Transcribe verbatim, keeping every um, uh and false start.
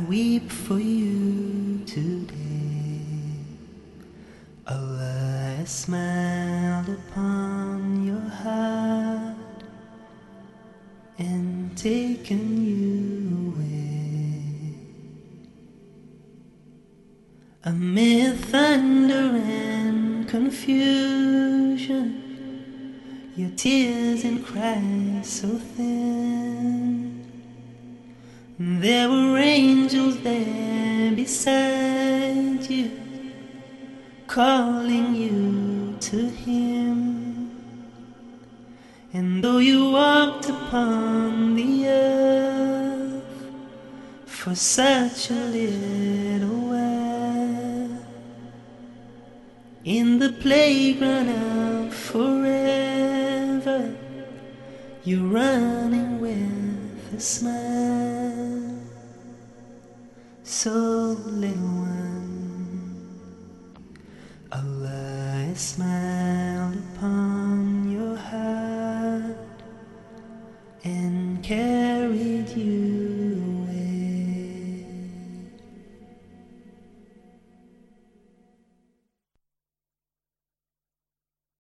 weep for you today. Allah has smiled upon your heart and taken you away. Amid thunder and confusion, your tears and cries so thin, there were angels there beside you, calling you to Him. And though you walked upon the earth for such a little while, in the playground of forever, you're running with a smile. So little one, Allah has smiled upon your heart and carried you